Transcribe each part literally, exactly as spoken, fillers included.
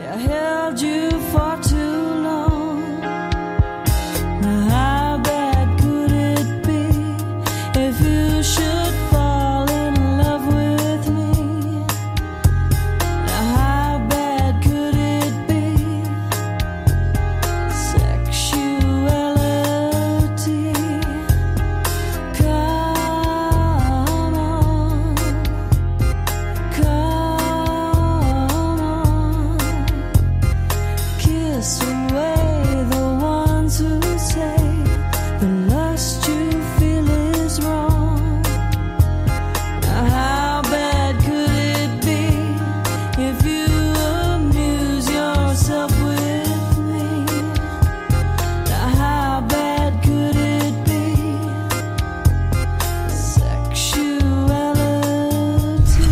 I held you for too long. Now how bad could it be if you should fall in love with me? Now how bad could it be? Sexuality. Come on, come on. Kiss away the ones who say the lust you feel is wrong. Now how bad could it be if you amuse yourself with me? Now how bad could it be? Sexuality.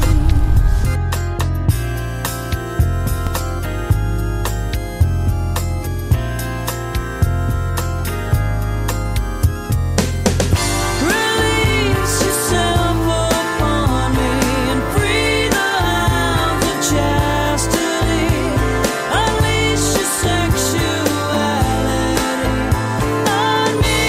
Release yourself upon me and free the hounds of chastity. Unleash your sexuality on me.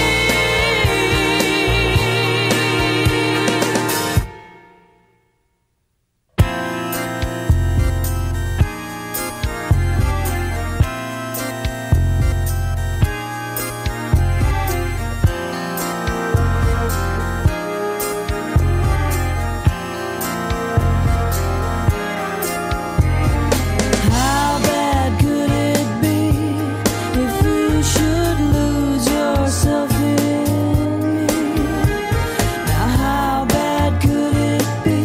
How bad could it be if you should lose yourself in me? Now how bad could it be?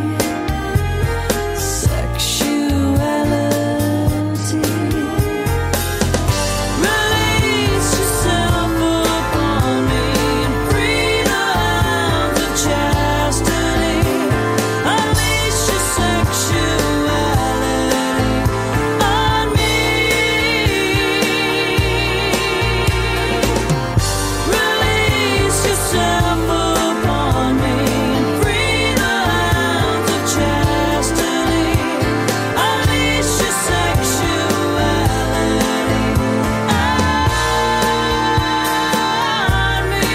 Sexuality. Release yourself upon me and free the hounds of chastity. Unleash your sexuality on me. Release yourself upon me and free the hounds of chastity. Unleash your sexuality on me.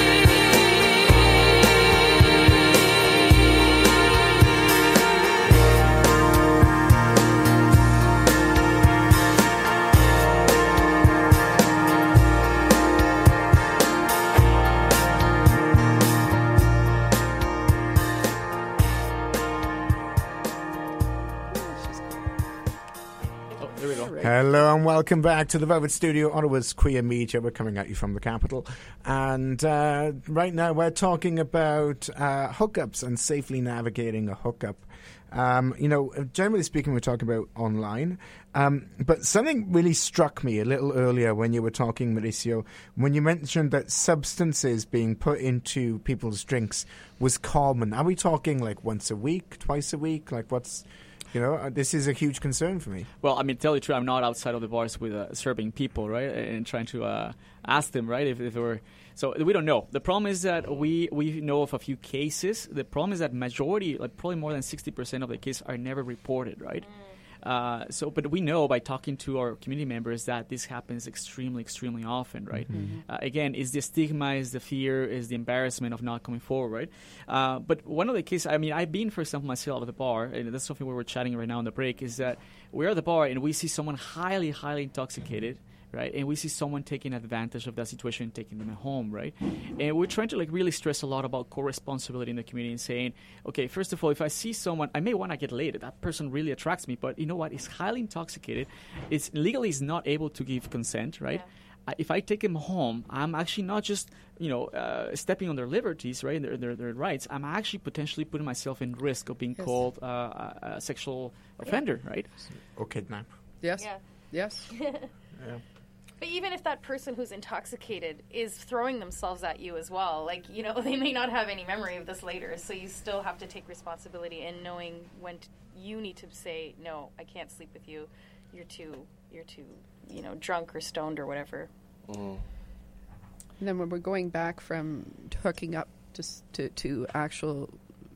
Oh, there we go. Hello and welcome back to the Velvet Studio, Ottawa's Queer Media. We're coming at you from the capital. And uh, right now we're talking about uh, hookups and safely navigating a hookup. Um, you know, generally speaking, we're talking about online. Um, but something really struck me a little earlier when you were talking, Mauricio, when you mentioned that substances being put into people's drinks was common. Are we talking like once a week, twice a week? Like what's... You know, uh, this is a huge concern for me. Well, I mean, tell you the truth, I'm not outside of the bars with uh, serving people, right, and trying to uh, ask them, right, if, if they were. So we don't know. The problem is that we, we know of a few cases. The problem is that majority, like probably more than sixty percent of the cases are never reported, right? Uh, so, but we know by talking to our community members that this happens extremely, extremely often, right? Mm-hmm. Uh, again, is the stigma, is the fear, is the embarrassment of not coming forward, right? Uh, but one of the cases, I mean, I've been, for example, myself at the bar, and that's something we were chatting right now on the break, is that we're at the bar and we see someone highly, highly intoxicated, right? And we see someone taking advantage of that situation and taking them home, right? And we're trying to like really stress a lot about co-responsibility in the community and saying, okay, first of all, if I see someone, I may want to get laid. That person really attracts me, but you know what? He's highly intoxicated. It's legally is not able to give consent, right? Yeah. I, if I take him home, I'm actually not just, you know, uh, stepping on their liberties, right, their, their their rights. I'm actually potentially putting myself in risk of being Yes. called uh, a, a sexual offender, right? Or kidnap. Yes. Yeah. Yes. Yeah. But even if that person who's intoxicated is throwing themselves at you as well, like, you know, they may not have any memory of this later, so you still have to take responsibility in knowing when t- you need to say, no, I can't sleep with you. You're too, you're too, you know, drunk or stoned or whatever. And then when we're going back from hooking up to s- to, to actual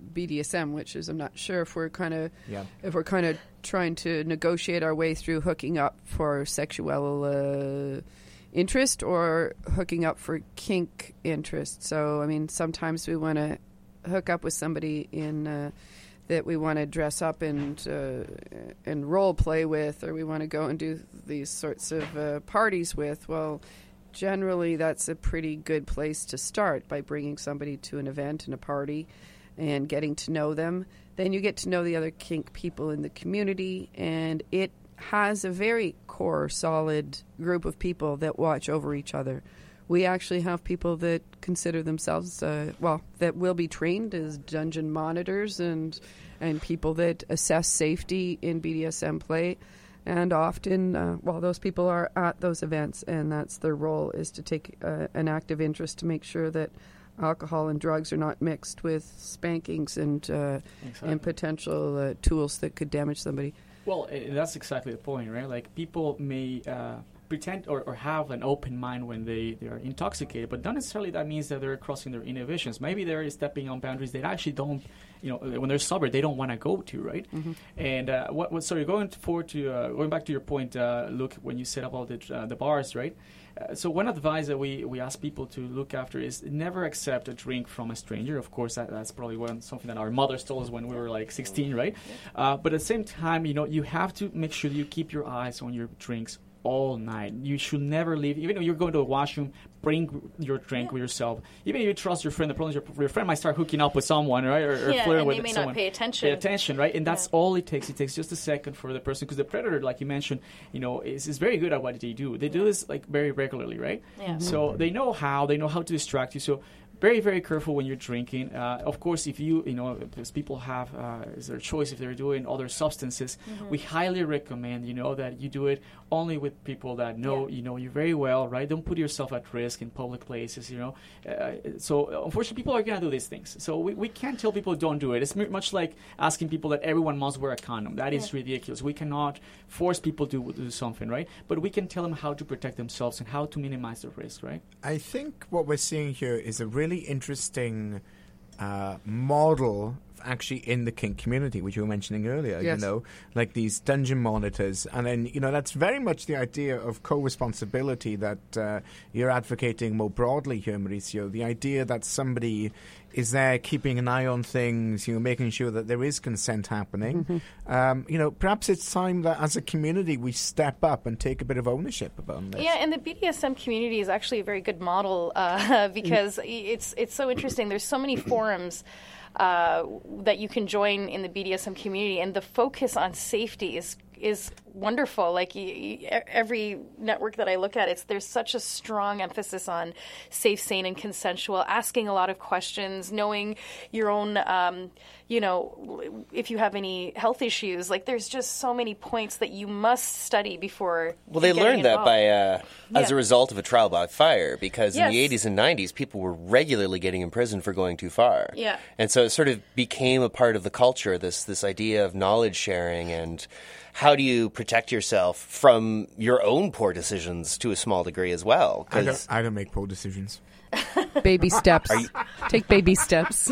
B D S M, which is I'm not sure if we're kind of Yeah. if we're kind of trying to negotiate our way through hooking up for sexual uh, interest or hooking up for kink interest. So I mean, sometimes we want to hook up with somebody in uh, that we want to dress up and uh, and role play with, or we want to go and do these sorts of uh, parties with. Well, generally that's a pretty good place to start, by bringing somebody to an event and a party and getting to know them. Then you get to know the other kink people in the community, and it has a very core, solid group of people that watch over each other. We actually have people that consider themselves, uh, well, that will be trained as dungeon monitors and and people that assess safety in B D S M play. And often, uh, well, those people are at those events, and that's their role, is to take uh, an active interest to make sure that alcohol and drugs are not mixed with spankings and uh, Exactly. and potential uh, tools that could damage somebody. Well, uh, that's exactly the point, right? Like, people may uh, pretend or, or have an open mind when they, they are intoxicated, but not necessarily that means that they're crossing their inhibitions. Maybe they're stepping on boundaries they actually don't, you know, when they're sober, they don't want to go to, right? Mm-hmm. And uh, what, what, sorry, going forward to, uh, going back to your point, uh, Luke, when you set up all the, uh, the bars, right? Uh, so one advice that we, we ask people to look after is never accept a drink from a stranger. Of course, that, that's probably one, something that our mothers told us when we were like sixteen, right? Uh, but at the same time, you know, you have to make sure you keep your eyes on your drinks all night. You should never leave, even if you're going to a washroom, bring your drink Yeah. with yourself. Even if you trust your friend, the problem is your, your friend might start hooking up with someone, right? Or, or Yeah, flirting and with they may not someone. pay attention. Pay attention, right? And that's Yeah. all it takes. It takes just a second for the person, because the predator, like you mentioned, you know, is, is very good at what they do. They do this like very regularly, right? Yeah. So they know how. They know how to distract you. So very, very careful when you're drinking. Uh, of course, if you, you know, because people have, uh, is their choice if they're doing other substances, Mm-hmm. we highly recommend, you know, that you do it only with people that know, Yeah. you know, you very well, right? Don't put yourself at risk in public places, you know. Uh, so unfortunately, people are going to do these things. So we, we can't tell people don't do it. It's m- much like asking people that everyone must wear a condom. That is Yeah. ridiculous. We cannot force people to do something, right? But we can tell them how to protect themselves and how to minimize the risk, right? I think what we're seeing here is a really interesting uh, model actually in the kink community, which you were mentioning earlier, Yes. you know, like these dungeon monitors. And then, you know, that's very much the idea of co-responsibility that uh, you're advocating more broadly here, Mauricio. The idea that somebody is there keeping an eye on things, you know, making sure that there is consent happening. Mm-hmm. Um, you know, perhaps it's time that as a community we step up and take a bit of ownership about this. Yeah, and the B D S M community is actually a very good model uh, because it's it's so interesting. There's so many forums uh, that you can join in the B D S M community, and the focus on safety is is wonderful. Like y- y- every network that I look at, it's there's such a strong emphasis on safe, sane, and consensual. Asking a lot of questions, knowing your own, um, you know, if you have any health issues. Like there's just so many points that you must study before. Well, they getting learned that involved. by uh, as Yeah. a result of a trial by fire, because in the Yes. eighties and nineties, people were regularly getting imprisoned for going too far. Yeah. And so it sort of became a part of the culture, this this idea of knowledge sharing and how do you protect yourself from your own poor decisions to a small degree as well. I 'Cause- don't, I don't make poor decisions. Baby steps. Take baby steps.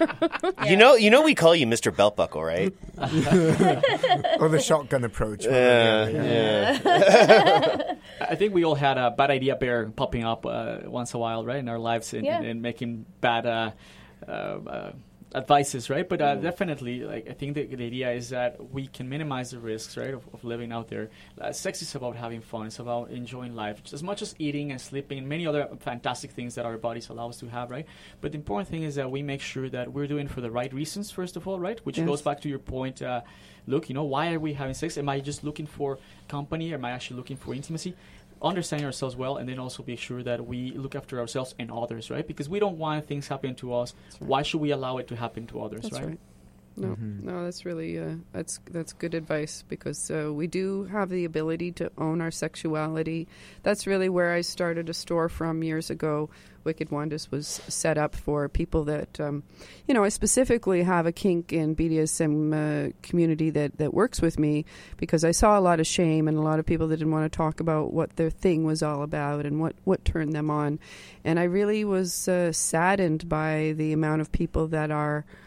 You know, you know, we call you Mister Belt Buckle, right? Or the shotgun approach. Yeah, Yeah. yeah. I think we all had a bad idea bear popping up uh, once a while, right, in our lives and, Yeah. and, and making bad uh, uh, uh, advices, right? But uh, definitely, like I think the, the idea is that we can minimize the risks, right, of, of living out there. Uh, sex is about having fun. It's about enjoying life, just as much as eating and sleeping and many other fantastic things that our bodies allow us to have, right? But the important thing is that we make sure that we're doing it for the right reasons, first of all, right? Which Yes. goes back to your point. Uh, look, you know, why are we having sex? Am I just looking for company? Am I actually looking for intimacy? Understanding ourselves well, and then also be sure that we look after ourselves and others, right? Because we don't want things happening to us. right. Why should we allow it to happen to others, That's right? right. No, no, that's really uh, that's that's good advice, because uh, we do have the ability to own our sexuality. That's really where I started a store from years ago. Wicked Wonders was set up for people that, um, you know, I specifically have a kink and B D S M uh, community that, that works with me, because I saw a lot of shame and a lot of people that didn't want to talk about what their thing was all about and what, what turned them on. And I really was uh, saddened by the amount of people that are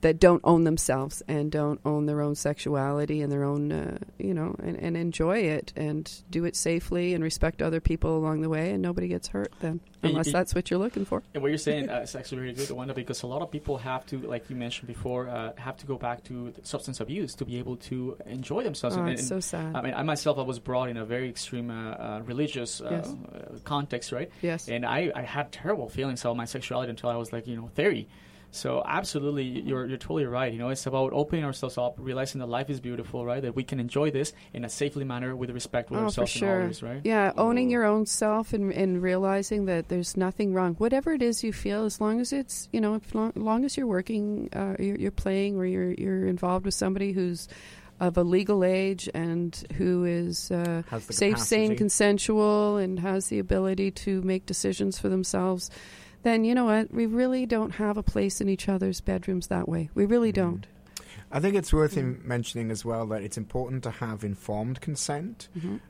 that don't own themselves and don't own their own sexuality and their own, uh, you know, and, and enjoy it and do it safely and respect other people along the way, and nobody gets hurt then, unless y- that's what you're looking for. And what you're saying uh, is actually really good, Wanda, because a lot of people have to, like you mentioned before, uh, have to go back to substance abuse to be able to enjoy themselves. Oh, and, it's and, so sad. I mean, I myself, I was brought in a very extreme uh, uh, religious uh, Yes. uh, context, right? Yes. And I, I had terrible feelings about my sexuality until I was like, you know, thirty. So absolutely, you're you're totally right. You know, it's about opening ourselves up, realizing that life is beautiful, right? That we can enjoy this in a safely manner with respect with Oh, for ourselves sure. and others, right? Yeah, owning your own self and, and realizing that there's nothing wrong. Whatever it is you feel, as long as it's, you know, as long, long as you're working, uh, you're, you're playing, or you're you're involved with somebody who's of a legal age and who is uh, Has the safe, sane, capacity. consensual, and has the ability to make decisions for themselves, then you know what? We really don't have a place in each other's bedrooms that way. We really don't. I think it's worth in mentioning as well that it's important to have informed consent.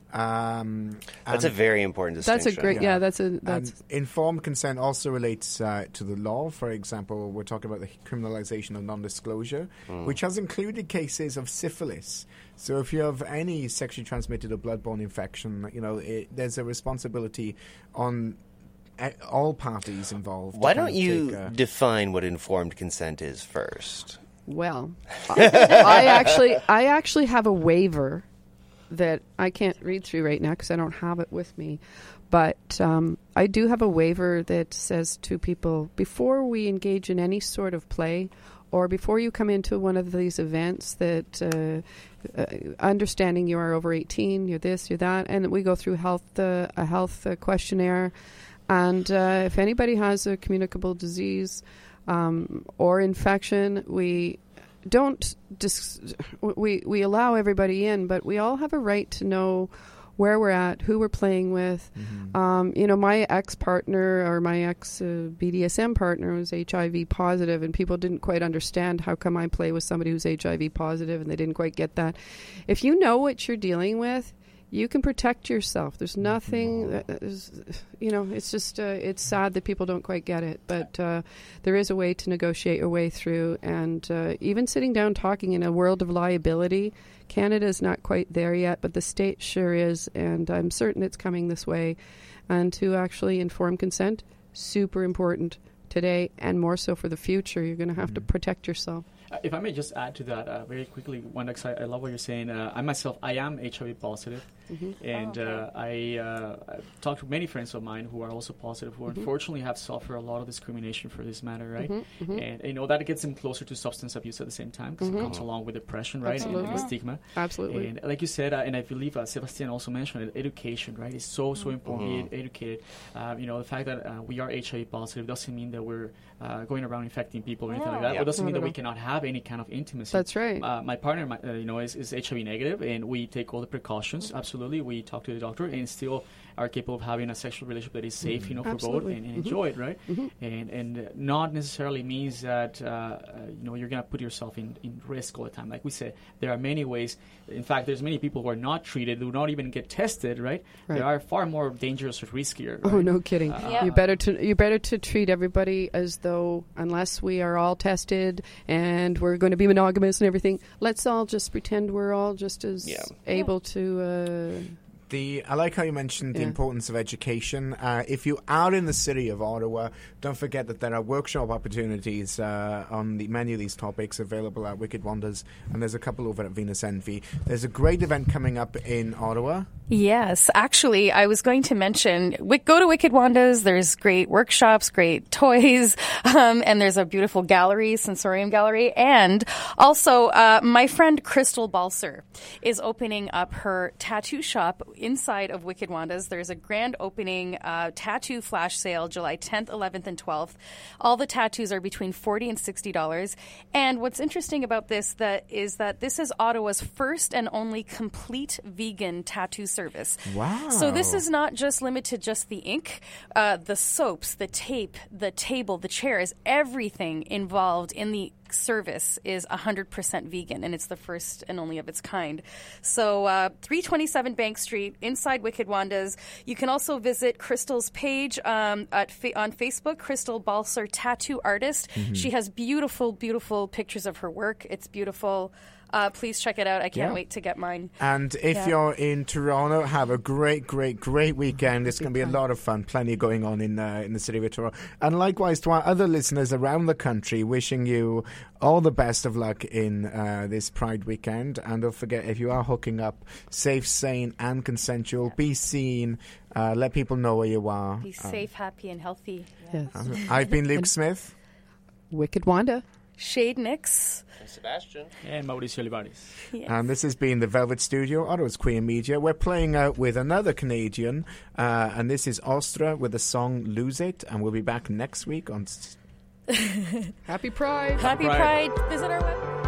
Um, That's a and- very important That's distinction. a great. Yeah, Yeah. that's a that's and informed consent also relates uh, to the law. For example, we're talking about the criminalization of non-disclosure, which has included cases of syphilis. So if you have any sexually transmitted or bloodborne infection, you know, it, there's a responsibility on uh, all parties involved. to Why kind don't of you take, uh, define what informed consent is first? Well, I actually, I actually have a waiver that I can't read through right now because I don't have it with me. But um, I do have a waiver that says to people, before we engage in any sort of play, or before you come into one of these events, that uh, uh, understanding you are over eighteen, you're this, you're that, and we go through health uh, a health uh, questionnaire, and uh, if anybody has a communicable disease um, or infection, we don't dis- we we allow everybody in, but we all have a right to know where we're at, who we're playing with. Mm-hmm. Um, you know, my ex-partner or my ex-B D S M partner was H I V positive, and people didn't quite understand how come I play with somebody who's H I V positive, and they didn't quite get that. If you know what you're dealing with, you can protect yourself. There's nothing, that is, you know, it's just, uh, it's sad that people don't quite get it. But uh, there is a way to negotiate your way through. And uh, even sitting down talking in a world of liability, Canada's not quite there yet, but the state sure is. And I'm certain it's coming this way. And to actually inform consent, super important today and more so for the future. You're going to have to protect yourself. Uh, If I may just add to that uh, very quickly, Wanda, 'cause I, I love what you're saying. Uh, I myself, I am H I V positive, and Oh, okay. uh, I uh, I've talked to many friends of mine who are also positive, who unfortunately have suffered a lot of discrimination for this matter, right? And you know that gets them closer to substance abuse at the same time because it comes along with depression, right, and, and the Absolutely. stigma. Absolutely. And like you said, uh, and I believe uh, Sebastian also mentioned it, education, right, is so, so important to be ed- educated. Um, you know, the fact that uh, we are H I V positive doesn't mean that we're uh, going around infecting people or anything like that. Yeah. It doesn't mean Not that at we all. cannot have any kind of intimacy. That's right. Uh, my partner, my, uh, you know, is, is H I V negative, and we take all the precautions. Absolutely, we talk to the doctor, and still are capable of having a sexual relationship that is safe, you know, for Absolutely. both, and, and enjoy it, right? And and uh, not necessarily means that uh, uh, you know you're gonna put yourself in, in risk all the time. Like we said, there are many ways. In fact, there's many people who are not treated, who not even get tested, right? Right. They are far more dangerous or riskier. Oh, right? no kidding. Uh, Yeah. You better to you better to treat everybody as though, unless we are all tested and we're going to be monogamous and everything, let's all just pretend we're all just as Yeah. able to. Uh, The, I like how you mentioned the Yeah. importance of education. Uh, if you are in the city of Ottawa, don't forget that there are workshop opportunities uh, on the many of these topics available at Wicked Wonders, and there's a couple over at Venus Envy. There's a great event coming up in Ottawa. Yes, actually, I was going to mention, Wick- go to Wicked Wanda's. There's great workshops, great toys, um, and there's a beautiful gallery, sensorium gallery. And also, uh, my friend Crystal Balser is opening up her tattoo shop inside of Wicked Wanda's. There's a grand opening uh, tattoo flash sale July tenth, eleventh, and twelfth. All the tattoos are between forty dollars and sixty dollars. And what's interesting about this that is that this is Ottawa's first and only complete vegan tattoo service. Wow. So this is not just limited to just the ink, uh, the soaps, the tape, the table, the chairs, everything involved in the service is one hundred percent vegan, and it's the first and only of its kind. So uh, three twenty-seven Bank Street, inside Wicked Wanda's. You can also visit Crystal's page um, at fa- on Facebook, Crystal Balser Tattoo Artist. Mm-hmm. She has beautiful, beautiful pictures of her work. It's beautiful. Uh, please check it out. I can't Yeah. wait to get mine. And if Yeah. you're in Toronto, have a great, great, great weekend. It's going to be a lot of fun. Plenty going on in uh, in the city of Toronto. And likewise to our other listeners around the country, wishing you all the best of luck in uh, this Pride weekend. And don't forget, if you are hooking up, safe, sane, and consensual, be seen. Uh, let people know where you are. Be safe, happy, and healthy. Yes. Um, I've been Luke Smith. Wicked Wanda. Shade Nix. And Sebastian. And Mauricio Olivares. Yes. And this has been the Velvet Studio, Ottawa's Queer Media. We're playing out with another Canadian, uh, and this is Ostra with the song Lose It. And we'll be back next week on... Happy Pride. Happy Pride. Pride. Visit our website.